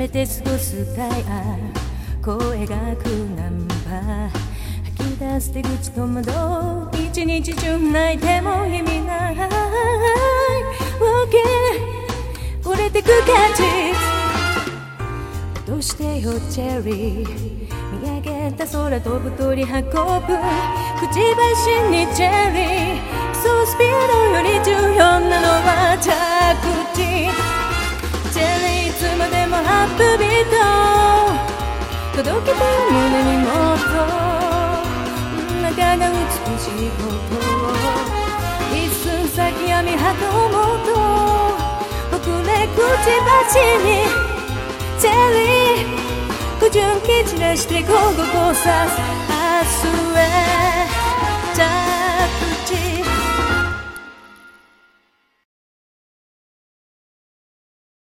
れて過ごすタイ声描くナンバー吐き出す手口戸惑う一日中泣いても意味ない OK 折れてく感じ落としてよチェリー見上げた空飛ぶ鳥運ぶくちばしにチェリーそうスピードより重要なのは着地チェリーいつまでもアップビート届けて胸にもっと中が美しいこと一寸先闇はともっと遅れくちばしにチェリー不純気散らして午後交差明日へ